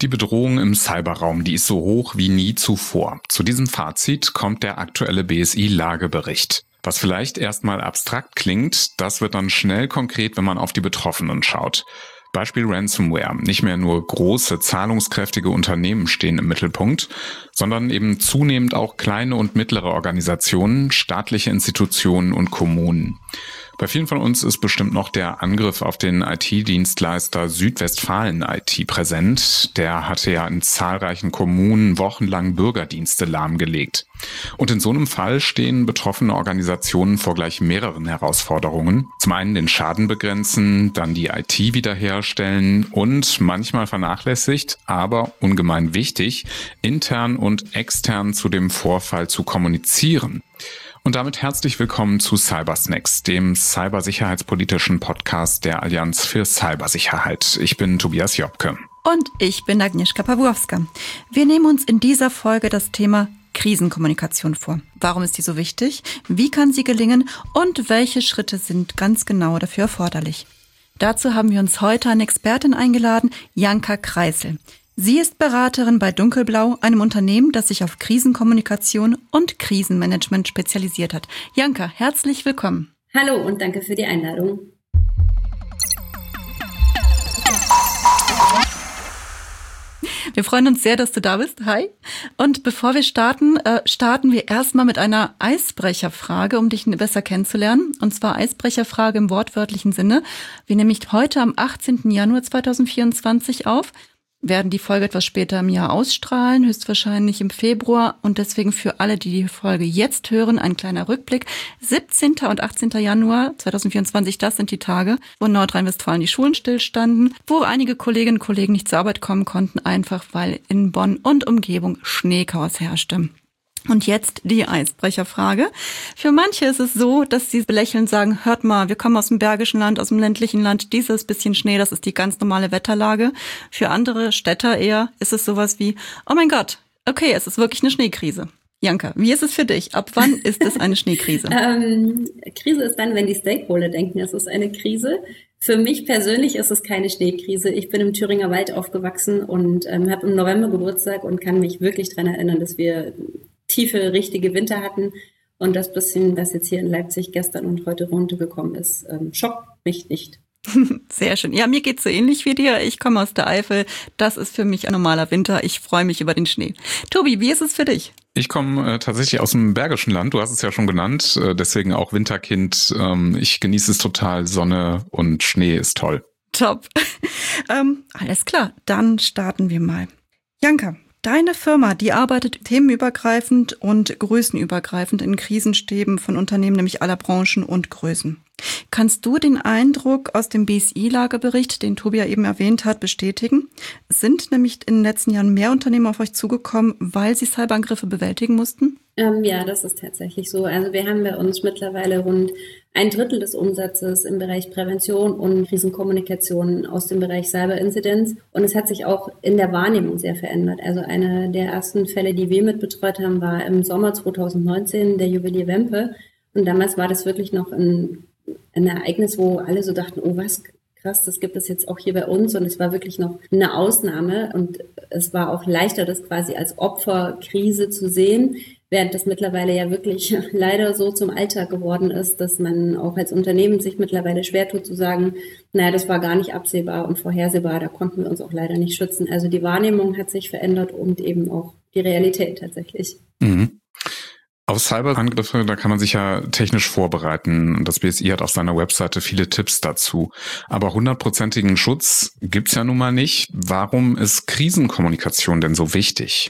Die Bedrohung im Cyberraum, die ist so hoch wie nie zuvor. Zu diesem Fazit kommt der aktuelle BSI-Lagebericht. Was vielleicht erstmal abstrakt klingt, das wird dann schnell konkret, wenn man auf die Betroffenen schaut. Beispiel Ransomware. Nicht mehr nur große, zahlungskräftige Unternehmen stehen im Mittelpunkt, sondern eben zunehmend auch kleine und mittlere Organisationen, staatliche Institutionen und Kommunen. Bei vielen von uns ist bestimmt noch der Angriff auf den IT-Dienstleister Südwestfalen IT präsent. Der hatte ja in zahlreichen Kommunen wochenlang Bürgerdienste lahmgelegt. Und in so einem Fall stehen betroffene Organisationen vor gleich mehreren Herausforderungen. Zum einen den Schaden begrenzen, dann die IT wiederherstellen und manchmal vernachlässigt, aber ungemein wichtig, intern und extern zu dem Vorfall zu kommunizieren. Und damit herzlich willkommen zu Cybersnacks, dem cybersicherheitspolitischen Podcast der Allianz für Cybersicherheit. Ich bin Tobias Jobke. Und ich bin Agnieszka Pawłowska. Wir nehmen uns in dieser Folge das Thema Krisenkommunikation vor. Warum ist die so wichtig? Wie kann sie gelingen? Und welche Schritte sind ganz genau dafür erforderlich? Dazu haben wir uns heute eine Expertin eingeladen, Janka Kreisel. Sie ist Beraterin bei Dunkelblau, einem Unternehmen, das sich auf Krisenkommunikation und Krisenmanagement spezialisiert hat. Janka, herzlich willkommen. Hallo und danke für die Einladung. Wir freuen uns sehr, dass du da bist. Hi. Und bevor wir starten wir erstmal mit einer Eisbrecherfrage, um dich besser kennenzulernen. Und zwar Eisbrecherfrage im wortwörtlichen Sinne. Wir nehmen heute am 18. Januar 2024 auf. Werden die Folge etwas später im Jahr ausstrahlen, höchstwahrscheinlich im Februar. Und deswegen für alle, die die Folge jetzt hören, ein kleiner Rückblick. 17. und 18. Januar 2024, das sind die Tage, wo in Nordrhein-Westfalen die Schulen stillstanden, wo einige Kolleginnen und Kollegen nicht zur Arbeit kommen konnten, einfach weil in Bonn und Umgebung Schneechaos herrschte. Und jetzt die Eisbrecherfrage. Für manche ist es so, dass sie belächelnd sagen, hört mal, wir kommen aus dem bergischen Land, aus dem ländlichen Land, dieses bisschen Schnee, das ist die ganz normale Wetterlage. Für andere Städter eher ist es sowas wie, oh mein Gott, okay, es ist wirklich eine Schneekrise. Janka, wie ist es für dich? Ab wann ist es eine Schneekrise? Krise ist dann, wenn die Stakeholder denken, es ist eine Krise. Für mich persönlich ist es keine Schneekrise. Ich bin im Thüringer Wald aufgewachsen und habe im November Geburtstag und kann mich wirklich daran erinnern, dass wir tiefe, richtige Winter hatten und das bisschen, was jetzt hier in Leipzig gestern und heute runtergekommen ist, schockt mich nicht. Sehr schön. Ja, mir geht's so ähnlich wie dir. Ich komme aus der Eifel. Das ist für mich ein normaler Winter. Ich freue mich über den Schnee. Tobi, wie ist es für dich? Ich komme tatsächlich aus dem bergischen Land. Du hast es ja schon genannt, deswegen auch Winterkind. Ich genieße es total. Sonne und Schnee ist toll. Top. Alles klar, dann starten wir mal. Janka, deine Firma, die arbeitet themenübergreifend und größenübergreifend in Krisenstäben von Unternehmen, nämlich aller Branchen und Größen. Kannst du den Eindruck aus dem BSI-Lagebericht, den Tobi ja eben erwähnt hat, bestätigen? Sind nämlich in den letzten Jahren mehr Unternehmen auf euch zugekommen, weil sie Cyberangriffe bewältigen mussten? Ja, das ist tatsächlich so. Also wir haben bei uns mittlerweile rund 1/3 des Umsatzes im Bereich Prävention und Krisenkommunikation aus dem Bereich Cyberinzidenz. Und es hat sich auch in der Wahrnehmung sehr verändert. Also einer der ersten Fälle, die wir mit betreut haben, war im Sommer 2019 der Juwelier Wempe. Und damals war das wirklich noch ein Ereignis, wo alle so dachten, oh was, krass, das gibt es jetzt auch hier bei uns. Und es war wirklich noch eine Ausnahme. Und es war auch leichter, das quasi als Opferkrise zu sehen, während das mittlerweile ja wirklich leider so zum Alltag geworden ist, dass man auch als Unternehmen sich mittlerweile schwer tut zu sagen, naja, das war gar nicht absehbar und vorhersehbar, da konnten wir uns auch leider nicht schützen. Also die Wahrnehmung hat sich verändert und eben auch die Realität tatsächlich. Mhm. Auf Cyberangriffe, da kann man sich ja technisch vorbereiten. Das BSI hat auf seiner Webseite viele Tipps dazu. Aber 100%igen Schutz gibt's ja nun mal nicht. Warum ist Krisenkommunikation denn so wichtig?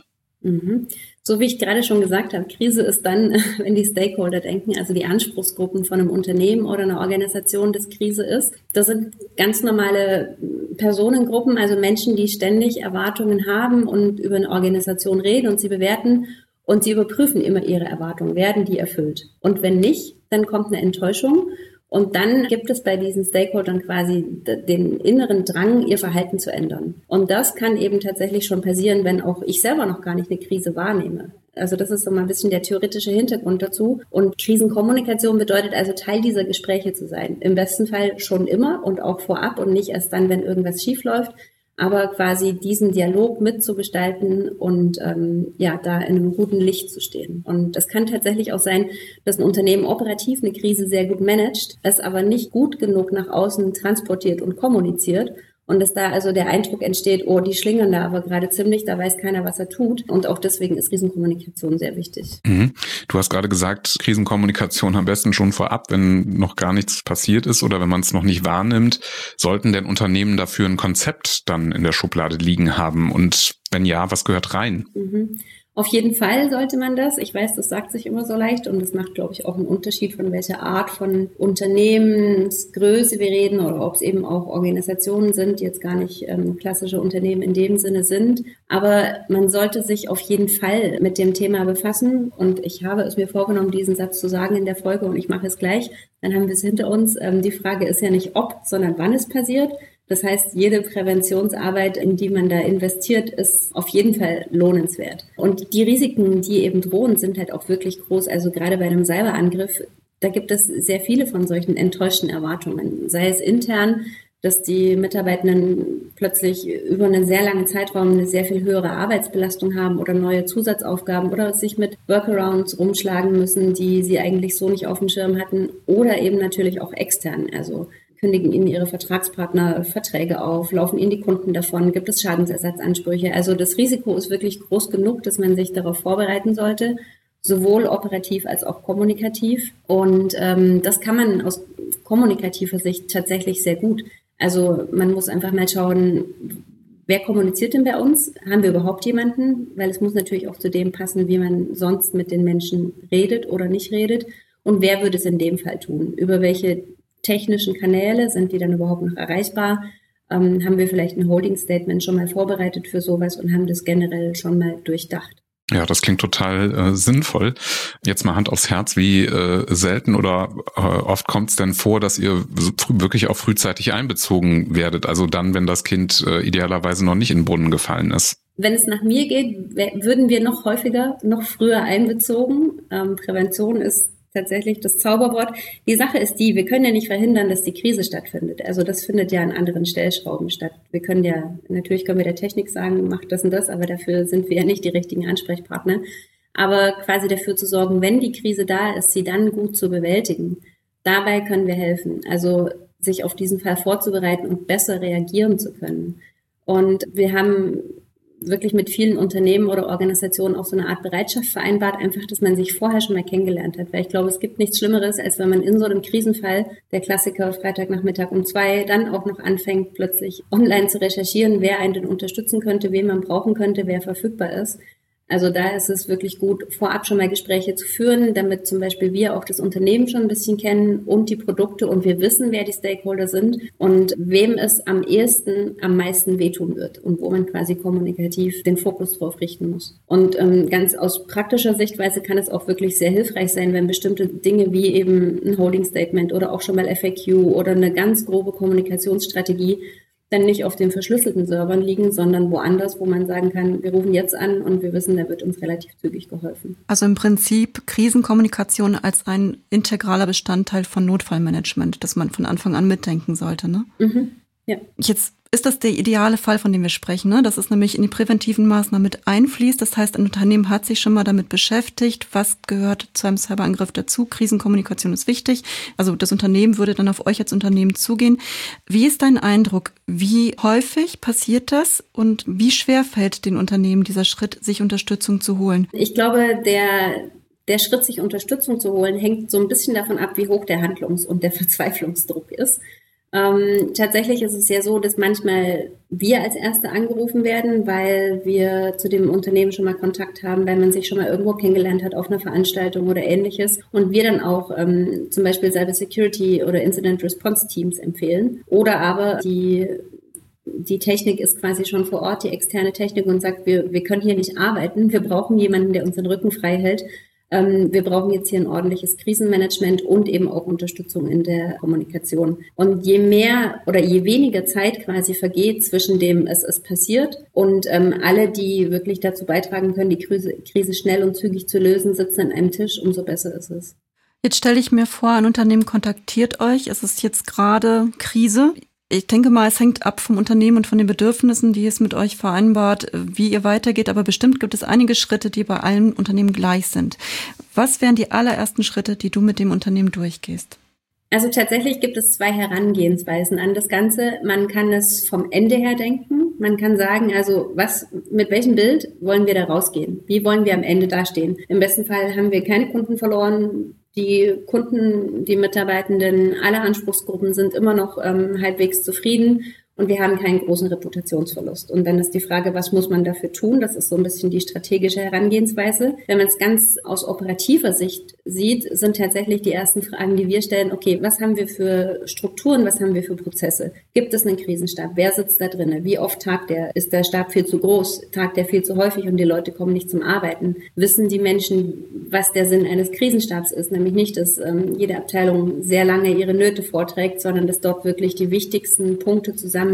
So wie ich gerade schon gesagt habe, Krise ist dann, wenn die Stakeholder denken, also die Anspruchsgruppen von einem Unternehmen oder einer Organisation, das Krise ist. Das sind ganz normale Personengruppen, also Menschen, die ständig Erwartungen haben und über eine Organisation reden und sie bewerten. Und sie überprüfen immer ihre Erwartungen, werden die erfüllt. Und wenn nicht, dann kommt eine Enttäuschung. Und dann gibt es bei diesen Stakeholdern quasi den inneren Drang, ihr Verhalten zu ändern. Und das kann eben tatsächlich schon passieren, wenn auch ich selber noch gar nicht eine Krise wahrnehme. Also das ist so mal ein bisschen der theoretische Hintergrund dazu. Und Krisenkommunikation bedeutet also, Teil dieser Gespräche zu sein. Im besten Fall schon immer und auch vorab und nicht erst dann, wenn irgendwas schief läuft. aber quasi diesen Dialog mitzugestalten und da in einem guten Licht zu stehen. Und es kann tatsächlich auch sein, dass ein Unternehmen operativ eine Krise sehr gut managt, es aber nicht gut genug nach außen transportiert und kommuniziert. Und dass da also der Eindruck entsteht, oh, die schlingern da aber gerade ziemlich, da weiß keiner, was er tut. Und auch deswegen ist Krisenkommunikation sehr wichtig. Mhm. Du hast gerade gesagt, Krisenkommunikation am besten schon vorab, wenn noch gar nichts passiert ist oder wenn man es noch nicht wahrnimmt. Sollten denn Unternehmen dafür ein Konzept dann in der Schublade liegen haben? Und wenn ja, was gehört rein? Auf jeden Fall sollte man das. Ich weiß, das sagt sich immer so leicht und das macht, glaube ich, auch einen Unterschied, von welcher Art von Unternehmensgröße wir reden oder ob es eben auch Organisationen sind, die jetzt gar nicht klassische Unternehmen in dem Sinne sind. Aber man sollte sich auf jeden Fall mit dem Thema befassen und ich habe es mir vorgenommen, diesen Satz zu sagen in der Folge und ich mache es gleich. Dann haben wir es hinter uns. Die Frage ist ja nicht ob, sondern wann es passiert. Das heißt, jede Präventionsarbeit, in die man da investiert, ist auf jeden Fall lohnenswert. Und die Risiken, die eben drohen, sind halt auch wirklich groß. Also gerade bei einem Cyberangriff, da gibt es sehr viele von solchen enttäuschten Erwartungen. Sei es intern, dass die Mitarbeitenden plötzlich über einen sehr langen Zeitraum eine sehr viel höhere Arbeitsbelastung haben oder neue Zusatzaufgaben oder sich mit Workarounds rumschlagen müssen, die sie eigentlich so nicht auf dem Schirm hatten. Oder eben natürlich auch extern, also kündigen ihnen ihre Vertragspartner Verträge auf, laufen ihnen die Kunden davon, gibt es Schadensersatzansprüche. Also das Risiko ist wirklich groß genug, dass man sich darauf vorbereiten sollte, sowohl operativ als auch kommunikativ. Und das kann man aus kommunikativer Sicht tatsächlich sehr gut. Also man muss einfach mal schauen, wer kommuniziert denn bei uns? Haben wir überhaupt jemanden? Weil es muss natürlich auch zu dem passen, wie man sonst mit den Menschen redet oder nicht redet. Und wer würde es in dem Fall tun? Über welche technischen Kanäle, sind die dann überhaupt noch erreichbar? Haben wir vielleicht ein Holding-Statement schon mal vorbereitet für sowas und haben das generell schon mal durchdacht? Ja, das klingt total sinnvoll. Jetzt mal Hand aufs Herz, wie selten oder oft kommt es denn vor, dass ihr wirklich auch frühzeitig einbezogen werdet? Also dann, wenn das Kind idealerweise noch nicht in den Brunnen gefallen ist. Wenn es nach mir geht, würden wir noch häufiger, noch früher einbezogen. Prävention ist tatsächlich das Zauberwort. Die Sache ist die, wir können ja nicht verhindern, dass die Krise stattfindet. Also das findet ja an anderen Stellschrauben statt. Natürlich können wir der Technik sagen, macht das und das, aber dafür sind wir ja nicht die richtigen Ansprechpartner. Aber quasi dafür zu sorgen, wenn die Krise da ist, sie dann gut zu bewältigen. Dabei können wir helfen. Also sich auf diesen Fall vorzubereiten und besser reagieren zu können. Und wir haben wirklich mit vielen Unternehmen oder Organisationen auch so eine Art Bereitschaft vereinbart, einfach, dass man sich vorher schon mal kennengelernt hat. Weil ich glaube, es gibt nichts Schlimmeres, als wenn man in so einem Krisenfall, der Klassiker Freitagnachmittag um 2, dann auch noch anfängt, plötzlich online zu recherchieren, wer einen denn unterstützen könnte, wen man brauchen könnte, wer verfügbar ist. Also da ist es wirklich gut, vorab schon mal Gespräche zu führen, damit zum Beispiel wir auch das Unternehmen schon ein bisschen kennen und die Produkte und wir wissen, wer die Stakeholder sind und wem es am meisten wehtun wird und wo man quasi kommunikativ den Fokus drauf richten muss. Und ganz aus praktischer Sichtweise kann es auch wirklich sehr hilfreich sein, wenn bestimmte Dinge wie eben ein Holding Statement oder auch schon mal FAQ oder eine ganz grobe Kommunikationsstrategie dann nicht auf den verschlüsselten Servern liegen, sondern woanders, wo man sagen kann, wir rufen jetzt an und wir wissen, da wird uns relativ zügig geholfen. Also im Prinzip Krisenkommunikation als ein integraler Bestandteil von Notfallmanagement, das man von Anfang an mitdenken sollte, ne? Mhm. Ja. Jetzt ist das der ideale Fall, von dem wir sprechen, ne? Dass es nämlich in die präventiven Maßnahmen mit einfließt. Das heißt, ein Unternehmen hat sich schon mal damit beschäftigt, was gehört zu einem Cyberangriff dazu. Krisenkommunikation ist wichtig. Also das Unternehmen würde dann auf euch als Unternehmen zugehen. Wie ist dein Eindruck? Wie häufig passiert das und wie schwer fällt den Unternehmen dieser Schritt, sich Unterstützung zu holen? Ich glaube, der Schritt, sich Unterstützung zu holen, hängt so ein bisschen davon ab, wie hoch der Handlungs- und der Verzweiflungsdruck ist. Tatsächlich ist es ja so, dass manchmal wir als Erste angerufen werden, weil wir zu dem Unternehmen schon mal Kontakt haben, weil man sich schon mal irgendwo kennengelernt hat auf einer Veranstaltung oder Ähnliches und wir dann auch zum Beispiel Cyber Security oder Incident Response Teams empfehlen. Oder aber die Technik ist quasi schon vor Ort, die externe Technik und sagt, wir können hier nicht arbeiten, wir brauchen jemanden, der uns den Rücken frei hält. Wir brauchen jetzt hier ein ordentliches Krisenmanagement und eben auch Unterstützung in der Kommunikation. Und je mehr oder je weniger Zeit quasi vergeht zwischen dem es ist passiert und alle, die wirklich dazu beitragen können, die Krise schnell und zügig zu lösen, sitzen an einem Tisch, umso besser ist es. Jetzt stelle ich mir vor, ein Unternehmen kontaktiert euch, es ist jetzt gerade Krise. Ich denke mal, es hängt ab vom Unternehmen und von den Bedürfnissen, die es mit euch vereinbart, wie ihr weitergeht. Aber bestimmt gibt es einige Schritte, die bei allen Unternehmen gleich sind. Was wären die allerersten Schritte, die du mit dem Unternehmen durchgehst? Also tatsächlich gibt es 2 Herangehensweisen an das Ganze. Man kann es vom Ende her denken. Man kann sagen, also mit welchem Bild wollen wir da rausgehen? Wie wollen wir am Ende dastehen? Im besten Fall haben wir keine Kunden verloren. Die Kunden, die Mitarbeitenden, alle Anspruchsgruppen sind immer noch halbwegs zufrieden. Und wir haben keinen großen Reputationsverlust. Und dann ist die Frage, was muss man dafür tun? Das ist so ein bisschen die strategische Herangehensweise. Wenn man es ganz aus operativer Sicht sieht, sind tatsächlich die ersten Fragen, die wir stellen, okay, was haben wir für Strukturen, was haben wir für Prozesse? Gibt es einen Krisenstab? Wer sitzt da drin? Wie oft tagt der? Ist der Stab viel zu groß? Tagt der viel zu häufig und die Leute kommen nicht zum Arbeiten? Wissen die Menschen, was der Sinn eines Krisenstabs ist? Nämlich nicht, dass jede Abteilung sehr lange ihre Nöte vorträgt, sondern dass dort wirklich die wichtigsten Punkte zusammenfließen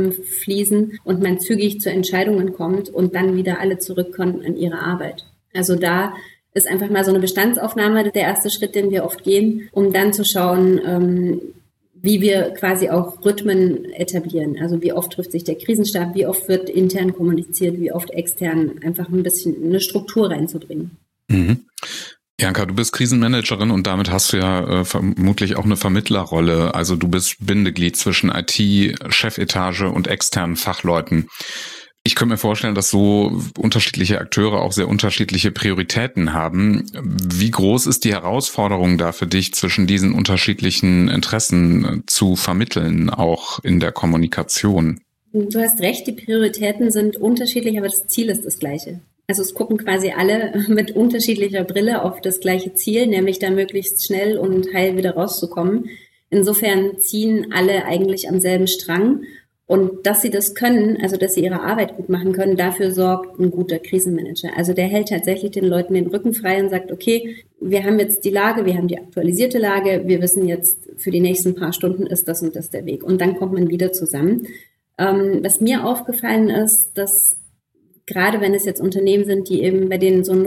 und man zügig zu Entscheidungen kommt und dann wieder alle zurückkommen an ihre Arbeit. Also da ist einfach mal so eine Bestandsaufnahme der erste Schritt, den wir oft gehen, um dann zu schauen, wie wir quasi auch Rhythmen etablieren. Also wie oft trifft sich der Krisenstab, wie oft wird intern kommuniziert, wie oft extern, einfach ein bisschen eine Struktur reinzubringen. Mhm. Janka, du bist Krisenmanagerin und damit hast du ja vermutlich auch eine Vermittlerrolle. Also du bist Bindeglied zwischen IT, Chefetage und externen Fachleuten. Ich könnte mir vorstellen, dass so unterschiedliche Akteure auch sehr unterschiedliche Prioritäten haben. Wie groß ist die Herausforderung da für dich, zwischen diesen unterschiedlichen Interessen zu vermitteln, auch in der Kommunikation? Du hast recht, die Prioritäten sind unterschiedlich, aber das Ziel ist das gleiche. Also es gucken quasi alle mit unterschiedlicher Brille auf das gleiche Ziel, nämlich da möglichst schnell und heil wieder rauszukommen. Insofern ziehen alle eigentlich am selben Strang. Und dass sie das können, also dass sie ihre Arbeit gut machen können, dafür sorgt ein guter Krisenmanager. Also der hält tatsächlich den Leuten den Rücken frei und sagt, okay, wir haben jetzt die Lage, wir haben die aktualisierte Lage, wir wissen jetzt, für die nächsten paar Stunden ist das und das der Weg. Und dann kommt man wieder zusammen. Was mir aufgefallen ist, dass gerade wenn es jetzt Unternehmen sind, die eben bei denen so ein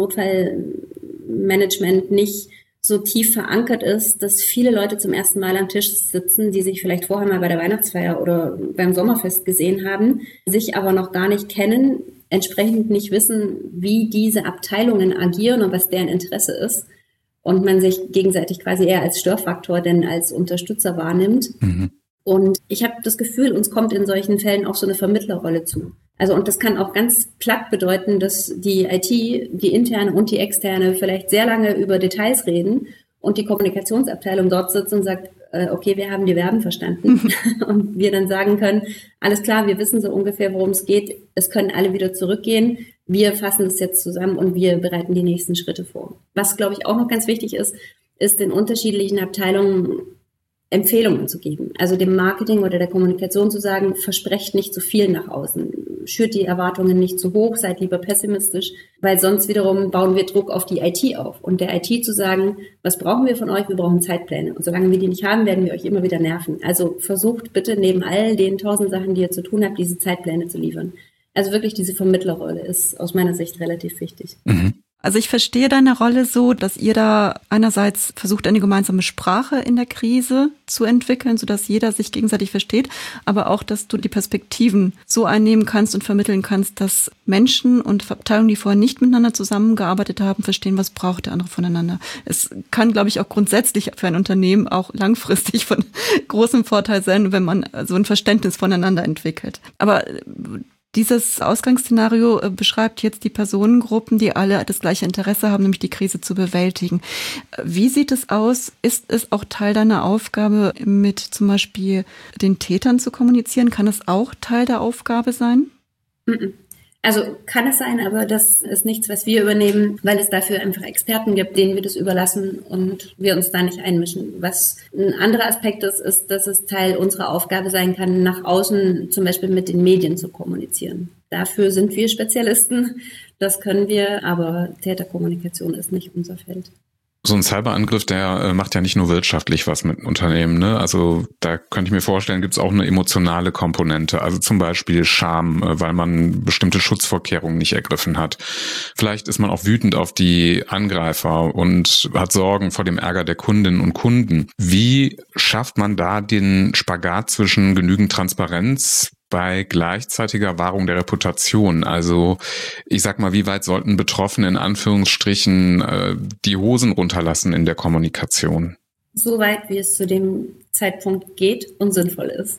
Notfallmanagement nicht so tief verankert ist, dass viele Leute zum ersten Mal am Tisch sitzen, die sich vielleicht vorher mal bei der Weihnachtsfeier oder beim Sommerfest gesehen haben, sich aber noch gar nicht kennen, entsprechend nicht wissen, wie diese Abteilungen agieren und was deren Interesse ist. Und man sich gegenseitig quasi eher als Störfaktor denn als Unterstützer wahrnimmt. Mhm. Und ich habe das Gefühl, uns kommt in solchen Fällen auch so eine Vermittlerrolle zu. Also und das kann auch ganz platt bedeuten, dass die IT, die interne und die externe vielleicht sehr lange über Details reden und die Kommunikationsabteilung dort sitzt und sagt, okay, wir haben die Verben verstanden. Und wir dann sagen können, alles klar, wir wissen so ungefähr, worum es geht. Es können alle wieder zurückgehen. Wir fassen das jetzt zusammen und wir bereiten die nächsten Schritte vor. Was, glaube ich, auch noch ganz wichtig ist den unterschiedlichen Abteilungen Empfehlungen zu geben. Also dem Marketing oder der Kommunikation zu sagen, versprecht nicht zu viel nach außen, schürt die Erwartungen nicht zu hoch, seid lieber pessimistisch, weil sonst wiederum bauen wir Druck auf die IT auf. Und der IT zu sagen, was brauchen wir von euch? Wir brauchen Zeitpläne. Und solange wir die nicht haben, werden wir euch immer wieder nerven. Also versucht bitte neben all den 1000 Sachen, die ihr zu tun habt, diese Zeitpläne zu liefern. Also wirklich diese Vermittlerrolle ist aus meiner Sicht relativ wichtig. Mhm. Also ich verstehe deine Rolle so, dass ihr da einerseits versucht, eine gemeinsame Sprache in der Krise zu entwickeln, sodass jeder sich gegenseitig versteht, aber auch, dass du die Perspektiven so einnehmen kannst und vermitteln kannst, dass Menschen und Abteilungen, die vorher nicht miteinander zusammengearbeitet haben, verstehen, was braucht der andere voneinander. Es kann, glaube ich, auch grundsätzlich für ein Unternehmen auch langfristig von großem Vorteil sein, wenn man so ein Verständnis voneinander entwickelt. Aber dieses Ausgangsszenario beschreibt jetzt die Personengruppen, die alle das gleiche Interesse haben, nämlich die Krise zu bewältigen. Wie sieht es aus? Ist es auch Teil deiner Aufgabe, mit zum Beispiel den Tätern zu kommunizieren? Kann es auch Teil der Aufgabe sein? Also kann es sein, aber das ist nichts, was wir übernehmen, weil es dafür einfach Experten gibt, denen wir das überlassen und wir uns da nicht einmischen. Was ein anderer Aspekt ist, dass es Teil unserer Aufgabe sein kann, nach außen zum Beispiel mit den Medien zu kommunizieren. Dafür sind wir Spezialisten, das können wir, aber Täterkommunikation ist nicht unser Feld. So ein Cyberangriff, der macht ja nicht nur wirtschaftlich was mit Unternehmen, ne? Also da könnte ich mir vorstellen, gibt es auch eine emotionale Komponente. Also zum Beispiel Scham, weil man bestimmte Schutzvorkehrungen nicht ergriffen hat. Vielleicht ist man auch wütend auf die Angreifer und hat Sorgen vor dem Ärger der Kundinnen und Kunden. Wie schafft man da den Spagat zwischen genügend Transparenz bei gleichzeitiger Wahrung der Reputation? Also ich sag mal, wie weit sollten Betroffene in Anführungsstrichen die Hosen runterlassen in der Kommunikation? So weit, wie es zu dem Zeitpunkt geht und sinnvoll ist.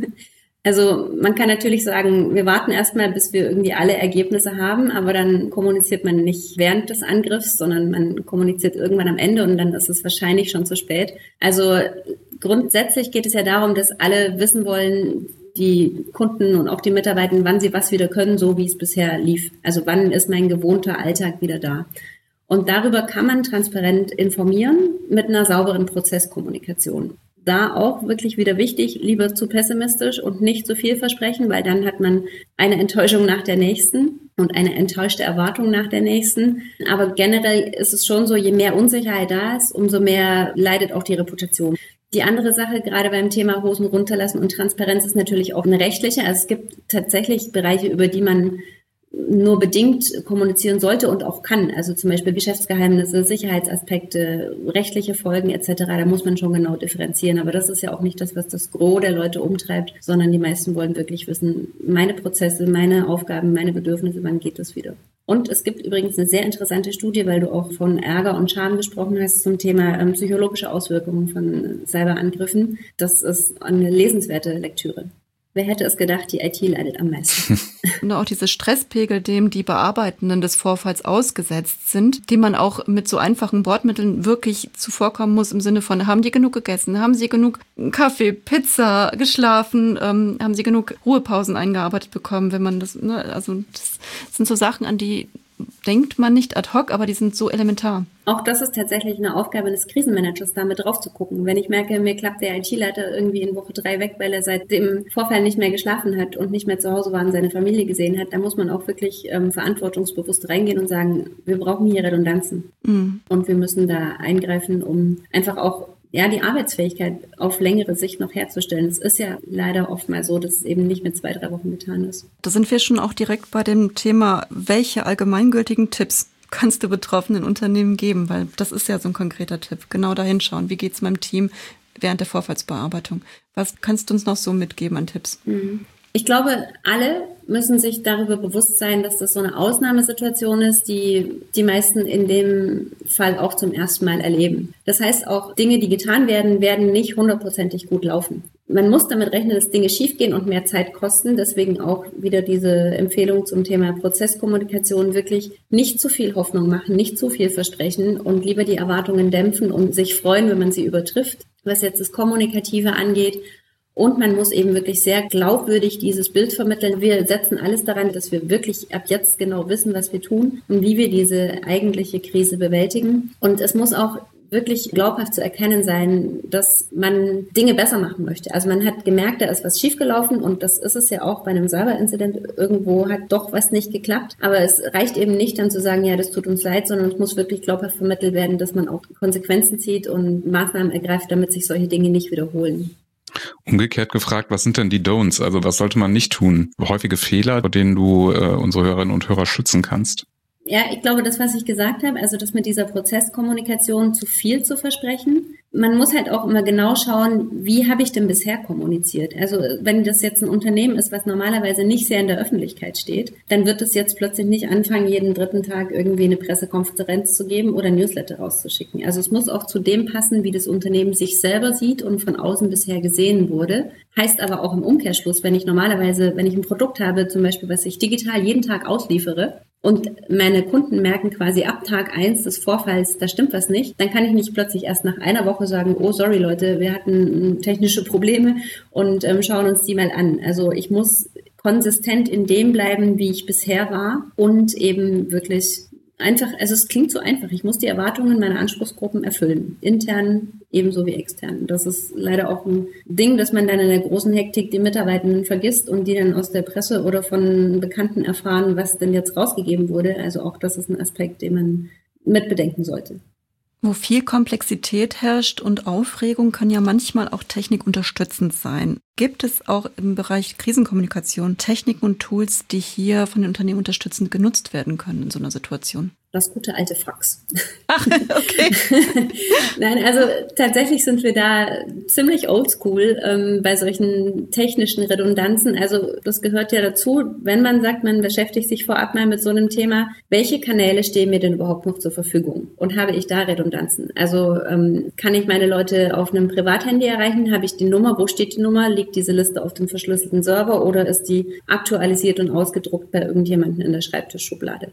Also man kann natürlich sagen, wir warten erstmal, bis wir irgendwie alle Ergebnisse haben, aber dann kommuniziert man nicht während des Angriffs, sondern man kommuniziert irgendwann am Ende und dann ist es wahrscheinlich schon zu spät. Also grundsätzlich geht es ja darum, dass alle wissen wollen, die Kunden und auch die Mitarbeiter, wann sie was wieder können, so wie es bisher lief. Also wann ist mein gewohnter Alltag wieder da? Und darüber kann man transparent informieren mit einer sauberen Prozesskommunikation. Da auch wirklich wieder wichtig, lieber zu pessimistisch und nicht zu viel versprechen, weil dann hat man eine Enttäuschung nach der nächsten und eine enttäuschte Erwartung nach der nächsten. Aber generell ist es schon so, je mehr Unsicherheit da ist, umso mehr leidet auch die Reputation. Die andere Sache, gerade beim Thema Hosen runterlassen und Transparenz, ist natürlich auch eine rechtliche. Also es gibt tatsächlich Bereiche, über die man nur bedingt kommunizieren sollte und auch kann. Also zum Beispiel Geschäftsgeheimnisse, Sicherheitsaspekte, rechtliche Folgen etc. Da muss man schon genau differenzieren. Aber das ist ja auch nicht das, was das Gros der Leute umtreibt, sondern die meisten wollen wirklich wissen, meine Prozesse, meine Aufgaben, meine Bedürfnisse, wann geht das wieder? Und es gibt übrigens eine sehr interessante Studie, weil du auch von Ärger und Scham gesprochen hast, zum Thema psychologische Auswirkungen von Cyberangriffen. Das ist eine lesenswerte Lektüre. Wer hätte es gedacht, die IT leidet am meisten. Und auch diese Stresspegel, dem die Bearbeitenden des Vorfalls ausgesetzt sind, die man auch mit so einfachen Wortmitteln wirklich zuvorkommen muss im Sinne von, haben die genug gegessen, haben sie genug Kaffee, Pizza, geschlafen, haben sie genug Ruhepausen eingearbeitet bekommen, wenn man das, ne, also das sind so Sachen, an die denkt man nicht ad hoc, aber die sind so elementar. Auch das ist tatsächlich eine Aufgabe des Krisenmanagers, da mit drauf zu gucken. Wenn ich merke, mir klappt der IT-Leiter irgendwie in Woche 3 weg, weil er seit dem Vorfall nicht mehr geschlafen hat und nicht mehr zu Hause war und seine Familie gesehen hat, da muss man auch wirklich verantwortungsbewusst reingehen und sagen, wir brauchen hier Redundanzen. Und wir müssen da eingreifen, um einfach auch die Arbeitsfähigkeit auf längere Sicht noch herzustellen. Es ist ja leider oft mal so, dass es eben nicht mit 2-3 Wochen getan ist. Da sind wir schon auch direkt bei dem Thema, welche allgemeingültigen Tipps kannst du betroffenen Unternehmen geben? Weil das ist ja so ein konkreter Tipp. Genau da hinschauen. Wie geht es meinem Team während der Vorfallsbearbeitung? Was kannst du uns noch so mitgeben an Tipps? Ich glaube, alle müssen sich darüber bewusst sein, dass das so eine Ausnahmesituation ist, die die meisten in dem Fall auch zum ersten Mal erleben. Das heißt, auch Dinge, die getan werden, werden nicht 100%ig gut laufen. Man muss damit rechnen, dass Dinge schiefgehen und mehr Zeit kosten. Deswegen auch wieder diese Empfehlung zum Thema Prozesskommunikation, wirklich nicht zu viel Hoffnung machen, nicht zu viel versprechen und lieber die Erwartungen dämpfen und sich freuen, wenn man sie übertrifft, was jetzt das Kommunikative angeht. Und man muss eben wirklich sehr glaubwürdig dieses Bild vermitteln. Wir setzen alles daran, dass wir wirklich ab jetzt genau wissen, was wir tun und wie wir diese eigentliche Krise bewältigen. Und es muss auch wirklich glaubhaft zu erkennen sein, dass man Dinge besser machen möchte. Also man hat gemerkt, da ist was schiefgelaufen und das ist es ja auch bei einem Cyber-Incident. Irgendwo hat doch was nicht geklappt. Aber es reicht eben nicht dann zu sagen, ja, das tut uns leid, sondern es muss wirklich glaubhaft vermittelt werden, dass man auch Konsequenzen zieht und Maßnahmen ergreift, damit sich solche Dinge nicht wiederholen. Umgekehrt gefragt, was sind denn die Don'ts? Also was sollte man nicht tun? Häufige Fehler, vor denen du unsere Hörerinnen und Hörer schützen kannst? Ja, ich glaube, das, was ich gesagt habe, also das mit dieser Prozesskommunikation zu viel zu versprechen. Man muss halt auch immer genau schauen, wie habe ich denn bisher kommuniziert? Also wenn das jetzt ein Unternehmen ist, was normalerweise nicht sehr in der Öffentlichkeit steht, dann wird es jetzt plötzlich nicht anfangen, jeden 3. Tag irgendwie eine Pressekonferenz zu geben oder Newsletter rauszuschicken. Also es muss auch zu dem passen, wie das Unternehmen sich selber sieht und von außen bisher gesehen wurde. Heißt aber auch im Umkehrschluss, wenn ich ein Produkt habe, zum Beispiel, was ich digital jeden Tag ausliefere, und meine Kunden merken quasi ab Tag 1 des Vorfalls, da stimmt was nicht, dann kann ich nicht plötzlich erst nach einer Woche sagen, oh sorry Leute, wir hatten technische Probleme und schauen uns die mal an. Also ich muss konsistent in dem bleiben, wie ich bisher war und eben wirklich einfach, also es klingt so einfach, ich muss die Erwartungen meiner Anspruchsgruppen erfüllen, intern ebenso wie extern. Das ist leider auch ein Ding, dass man dann in der großen Hektik die Mitarbeitenden vergisst und die dann aus der Presse oder von Bekannten erfahren, was denn jetzt rausgegeben wurde. Also auch das ist ein Aspekt, den man mit bedenken sollte. Wo viel Komplexität herrscht und Aufregung, kann ja manchmal auch Technik unterstützend sein. Gibt es auch im Bereich Krisenkommunikation Techniken und Tools, die hier von den Unternehmen unterstützend genutzt werden können in so einer Situation? Das gute alte Fax. Ach, okay. Nein, also tatsächlich sind wir da ziemlich oldschool bei solchen technischen Redundanzen. Also das gehört ja dazu, wenn man sagt, man beschäftigt sich vorab mal mit so einem Thema, welche Kanäle stehen mir denn überhaupt noch zur Verfügung? Und habe ich da Redundanzen? Also kann ich meine Leute auf einem Privathandy erreichen? Habe ich die Nummer? Wo steht die Nummer? Liegt diese Liste auf dem verschlüsselten Server oder ist die aktualisiert und ausgedruckt bei irgendjemandem in der Schreibtischschublade?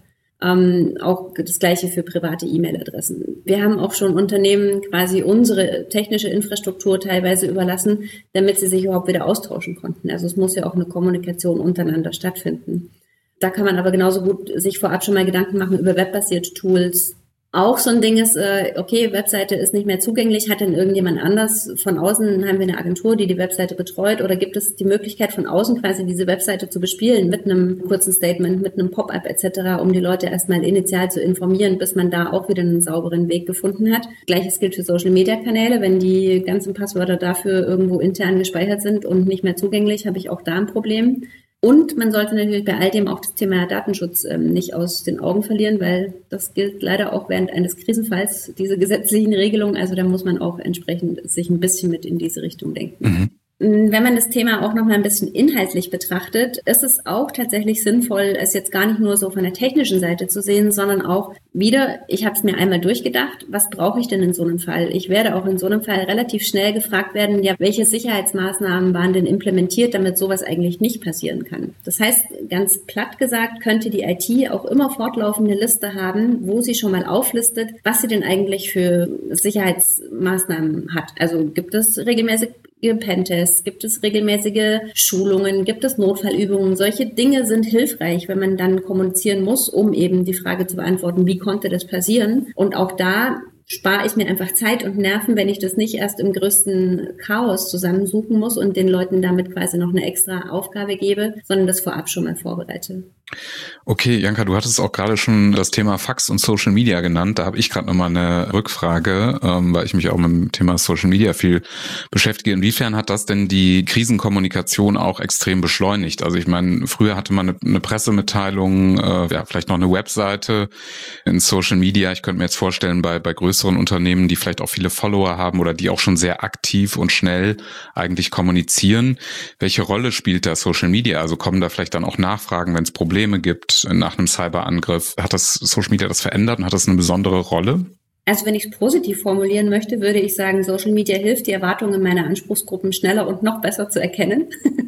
Auch das Gleiche für private E-Mail-Adressen. Wir haben auch schon Unternehmen quasi unsere technische Infrastruktur teilweise überlassen, damit sie sich überhaupt wieder austauschen konnten. Also es muss ja auch eine Kommunikation untereinander stattfinden. Da kann man aber genauso gut sich vorab schon mal Gedanken machen über webbasierte Tools. Auch so ein Ding ist, okay, Webseite ist nicht mehr zugänglich, hat denn irgendjemand anders von außen, haben wir eine Agentur, die die Webseite betreut, oder gibt es die Möglichkeit von außen quasi diese Webseite zu bespielen mit einem kurzen Statement, mit einem Pop-up etc., um die Leute erstmal initial zu informieren, bis man da auch wieder einen sauberen Weg gefunden hat. Gleiches gilt für Social-Media-Kanäle, wenn die ganzen Passwörter dafür irgendwo intern gespeichert sind und nicht mehr zugänglich, habe ich auch da ein Problem. Und man sollte natürlich bei all dem auch das Thema Datenschutz nicht aus den Augen verlieren, weil das gilt leider auch während eines Krisenfalls, diese gesetzlichen Regelungen. Also da muss man auch entsprechend sich ein bisschen mit in diese Richtung denken. Mhm. Wenn man das Thema auch noch mal ein bisschen inhaltlich betrachtet, ist es auch tatsächlich sinnvoll, es jetzt gar nicht nur so von der technischen Seite zu sehen, sondern auch wieder, ich habe es mir einmal durchgedacht, was brauche ich denn in so einem Fall? Ich werde auch in so einem Fall relativ schnell gefragt werden, ja, welche Sicherheitsmaßnahmen waren denn implementiert, damit sowas eigentlich nicht passieren kann? Das heißt, ganz platt gesagt, könnte die IT auch immer fortlaufende Liste haben, wo sie schon mal auflistet, was sie denn eigentlich für Sicherheitsmaßnahmen hat. Also gibt es regelmäßig Pentests, gibt es regelmäßige Schulungen, gibt es Notfallübungen. Solche Dinge sind hilfreich, wenn man dann kommunizieren muss, um eben die Frage zu beantworten, wie konnte das passieren? Und auch da spare ich mir einfach Zeit und Nerven, wenn ich das nicht erst im größten Chaos zusammensuchen muss und den Leuten damit quasi noch eine extra Aufgabe gebe, sondern das vorab schon mal vorbereite. Okay, Janka, du hattest auch gerade schon das Thema Fax und Social Media genannt. Da habe ich gerade nochmal eine Rückfrage, weil ich mich auch mit dem Thema Social Media viel beschäftige. Inwiefern hat das denn die Krisenkommunikation auch extrem beschleunigt? Also ich meine, früher hatte man eine Pressemitteilung, vielleicht noch eine Webseite in Social Media. Ich könnte mir jetzt vorstellen, bei größeren Unternehmen, die vielleicht auch viele Follower haben oder die auch schon sehr aktiv und schnell eigentlich kommunizieren. Welche Rolle spielt da Social Media? Also kommen da vielleicht dann auch Nachfragen, wenn es Probleme gibt nach einem Cyberangriff? Hat das Social Media das verändert und hat das eine besondere Rolle? Also wenn ich es positiv formulieren möchte, würde ich sagen, Social Media hilft, die Erwartungen meiner Anspruchsgruppen schneller und noch besser zu erkennen.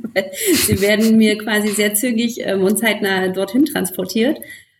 Sie werden mir quasi sehr zügig und zeitnah dorthin transportiert.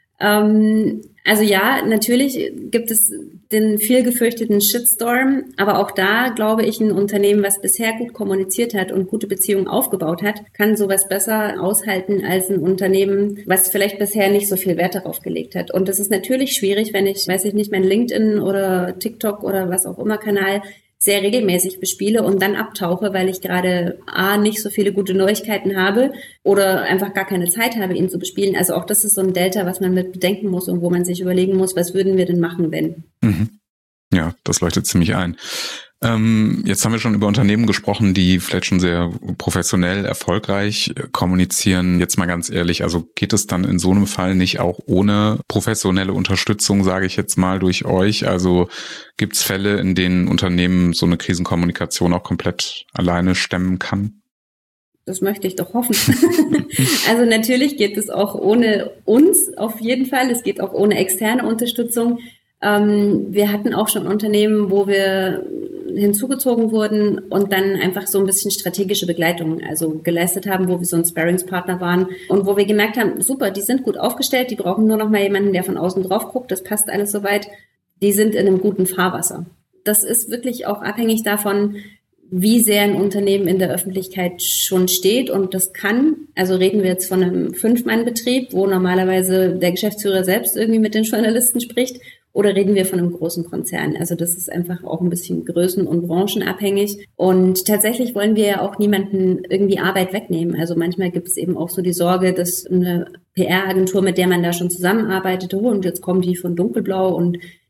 Also ja, natürlich gibt es den viel gefürchteten Shitstorm, aber auch da glaube ich, ein Unternehmen, was bisher gut kommuniziert hat und gute Beziehungen aufgebaut hat, kann sowas besser aushalten als ein Unternehmen, was vielleicht bisher nicht so viel Wert darauf gelegt hat. Und das ist natürlich schwierig, wenn ich, mein LinkedIn oder TikTok oder was auch immer Kanal sehr regelmäßig bespiele und dann abtauche, weil ich gerade nicht so viele gute Neuigkeiten habe oder einfach gar keine Zeit habe, ihn zu bespielen. Also auch das ist so ein Delta, was man mit bedenken muss und wo man sich überlegen muss, was würden wir denn machen, wenn? Mhm. Ja, das leuchtet ziemlich ein. Jetzt haben wir schon über Unternehmen gesprochen, die vielleicht schon sehr professionell, erfolgreich kommunizieren. Jetzt mal ganz ehrlich, also geht es dann in so einem Fall nicht auch ohne professionelle Unterstützung, sage ich jetzt mal, durch euch? Also gibt es Fälle, in denen Unternehmen so eine Krisenkommunikation auch komplett alleine stemmen kann? Das möchte ich doch hoffen. Also natürlich geht es auch ohne uns auf jeden Fall. Es geht auch ohne externe Unterstützung. Wir hatten auch schon Unternehmen, wo wir hinzugezogen wurden und dann einfach so ein bisschen strategische Begleitung also geleistet haben, wo wir so ein Sparringspartner waren und wo wir gemerkt haben, super, die sind gut aufgestellt, die brauchen nur noch mal jemanden, der von außen drauf guckt, das passt alles soweit, die sind in einem guten Fahrwasser. Das ist wirklich auch abhängig davon, wie sehr ein Unternehmen in der Öffentlichkeit schon steht und das kann, also reden wir jetzt von einem 5-Mann-Betrieb, wo normalerweise der Geschäftsführer selbst irgendwie mit den Journalisten spricht, oder reden wir von einem großen Konzern? Also das ist einfach auch ein bisschen größen- und branchenabhängig. Und tatsächlich wollen wir ja auch niemanden irgendwie Arbeit wegnehmen. Also manchmal gibt es eben auch so die Sorge, dass eine PR-Agentur, mit der man da schon zusammenarbeitet, und jetzt kommen die von Dunkelblau und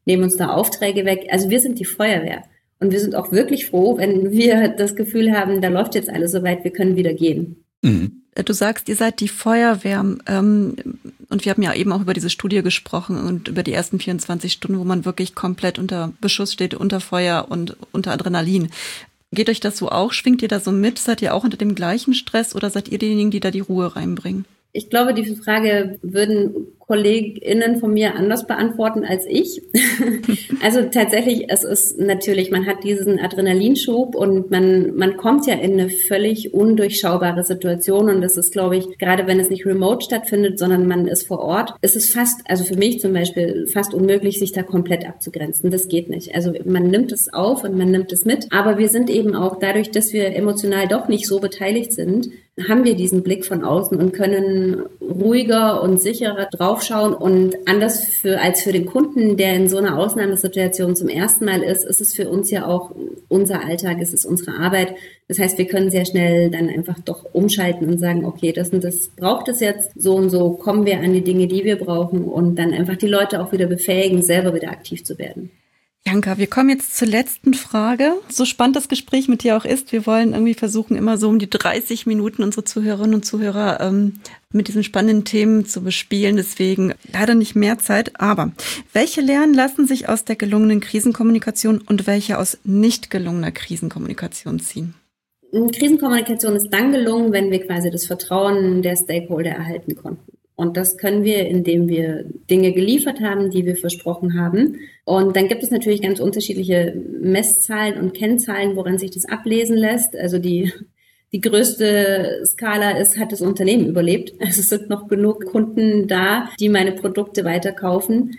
nehmen uns da Aufträge weg. Also wir sind die Feuerwehr. Und wir sind auch wirklich froh, wenn wir das Gefühl haben, da läuft jetzt alles so weit, wir können wieder gehen. Mhm. Du sagst, ihr seid die Feuerwehr. Und wir haben ja eben auch über diese Studie gesprochen und über die ersten 24 Stunden, wo man wirklich komplett unter Beschuss steht, unter Feuer und unter Adrenalin. Geht euch das so auch? Schwingt ihr da so mit? Seid ihr auch unter dem gleichen Stress oder seid ihr diejenigen, die da die Ruhe reinbringen? Ich glaube, diese Frage würden KollegInnen von mir anders beantworten als ich. Also tatsächlich, es ist natürlich, man hat diesen Adrenalinschub und man kommt ja in eine völlig undurchschaubare Situation und das ist, glaube ich, gerade wenn es nicht remote stattfindet, sondern man ist vor Ort, ist es fast, also für mich zum Beispiel, fast unmöglich, sich da komplett abzugrenzen. Das geht nicht. Also man nimmt es auf und man nimmt es mit, aber wir sind eben auch dadurch, dass wir emotional doch nicht so beteiligt sind, haben wir diesen Blick von außen und können ruhiger und sicherer draufschauen und anders als für den Kunden, der in so einer Ausnahmesituation zum ersten Mal ist es für uns ja auch unser Alltag, es ist unsere Arbeit. Das heißt, wir können sehr schnell dann einfach doch umschalten und sagen, okay, das und das braucht es jetzt, so und so kommen wir an die Dinge, die wir brauchen und dann einfach die Leute auch wieder befähigen, selber wieder aktiv zu werden. Janka, wir kommen jetzt zur letzten Frage. So spannend das Gespräch mit dir auch ist, wir wollen irgendwie versuchen, immer so um die 30 Minuten unsere Zuhörerinnen und Zuhörer mit diesen spannenden Themen zu bespielen. Deswegen leider nicht mehr Zeit. Aber welche Lehren lassen sich aus der gelungenen Krisenkommunikation und welche aus nicht gelungener Krisenkommunikation ziehen? Krisenkommunikation ist dann gelungen, wenn wir quasi das Vertrauen der Stakeholder erhalten konnten. Und das können wir, indem wir Dinge geliefert haben, die wir versprochen haben. Und dann gibt es natürlich ganz unterschiedliche Messzahlen und Kennzahlen, woran sich das ablesen lässt. Also die größte Skala ist, hat das Unternehmen überlebt. Also es sind noch genug Kunden da, die meine Produkte weiterkaufen.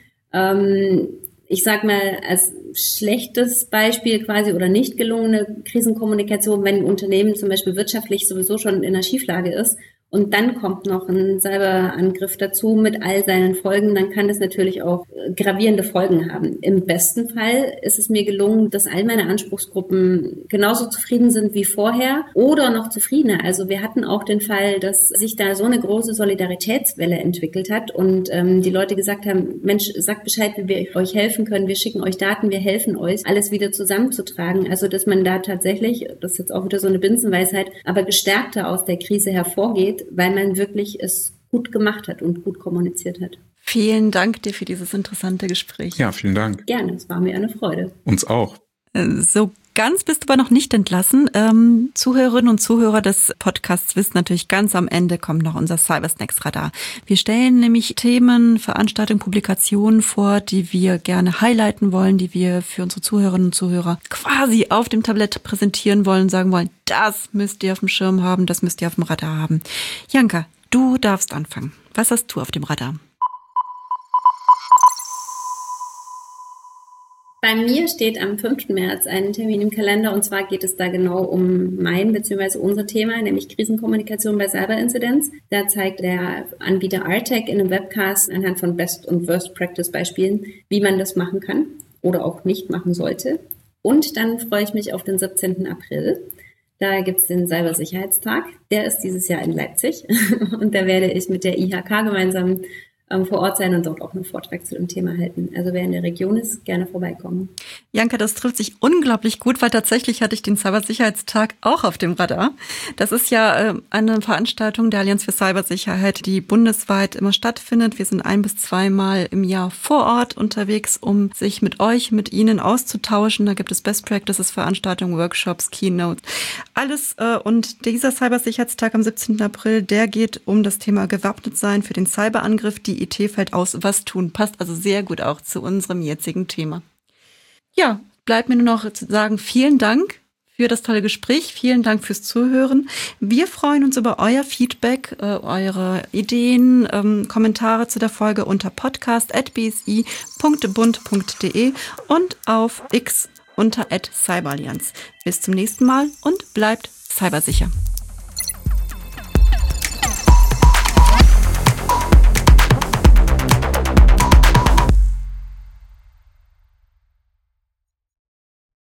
Ich sag mal, als schlechtes Beispiel quasi oder nicht gelungene Krisenkommunikation, wenn ein Unternehmen zum Beispiel wirtschaftlich sowieso schon in einer Schieflage ist, und dann kommt noch ein Cyberangriff dazu mit all seinen Folgen, dann kann das natürlich auch gravierende Folgen haben. Im besten Fall ist es mir gelungen, dass all meine Anspruchsgruppen genauso zufrieden sind wie vorher oder noch zufriedener. Also wir hatten auch den Fall, dass sich da so eine große Solidaritätswelle entwickelt hat und die Leute gesagt haben, Mensch, sagt Bescheid, wie wir euch helfen können, wir schicken euch Daten, wir helfen euch, alles wieder zusammenzutragen. Also dass man da tatsächlich, das ist jetzt auch wieder so eine Binsenweisheit, aber gestärkter aus der Krise hervorgeht, weil man wirklich es gut gemacht hat und gut kommuniziert hat. Vielen Dank dir für dieses interessante Gespräch. Ja, vielen Dank. Gerne, es war mir eine Freude. Uns auch. So ganz bist du aber noch nicht entlassen. Zuhörerinnen und Zuhörer des Podcasts wissen natürlich, ganz am Ende kommt noch unser Cybersnacks-Radar. Wir stellen nämlich Themen, Veranstaltungen, Publikationen vor, die wir gerne highlighten wollen, die wir für unsere Zuhörerinnen und Zuhörer quasi auf dem Tablett präsentieren wollen, sagen wollen, das müsst ihr auf dem Schirm haben, das müsst ihr auf dem Radar haben. Janka, du darfst anfangen. Was hast du auf dem Radar? Bei mir steht am 5. März ein Termin im Kalender und zwar geht es da genau um mein bzw. unser Thema, nämlich Krisenkommunikation bei Cyberinzidenz. Da zeigt der Anbieter Artec in einem Webcast anhand von Best- und Worst-Practice-Beispielen, wie man das machen kann oder auch nicht machen sollte. Und dann freue ich mich auf den 17. April. Da gibt's den Cybersicherheitstag. Der ist dieses Jahr in Leipzig und da werde ich mit der IHK gemeinsam vor Ort sein und dort auch einen Vortrag zu dem Thema halten. Also wer in der Region ist, gerne vorbeikommen. Janka, das trifft sich unglaublich gut, weil tatsächlich hatte ich den Cybersicherheitstag auch auf dem Radar. Das ist ja eine Veranstaltung der Allianz für Cybersicherheit, die bundesweit immer stattfindet. Wir sind 1 bis 2 Mal im Jahr vor Ort unterwegs, um sich mit euch, mit Ihnen auszutauschen. Da gibt es Best Practices, Veranstaltungen, Workshops, Keynotes, alles. Und dieser Cybersicherheitstag am 17. April, der geht um das Thema gewappnet sein für den Cyberangriff. Die IT fällt aus, was tun, passt also sehr gut auch zu unserem jetzigen Thema. Ja, bleibt mir nur noch zu sagen, vielen Dank für das tolle Gespräch, vielen Dank fürs Zuhören. Wir freuen uns über euer Feedback, eure Ideen, Kommentare zu der Folge unter podcast@bsi.bund.de und auf X unter @cyberallianz. Bis zum nächsten Mal und bleibt cybersicher.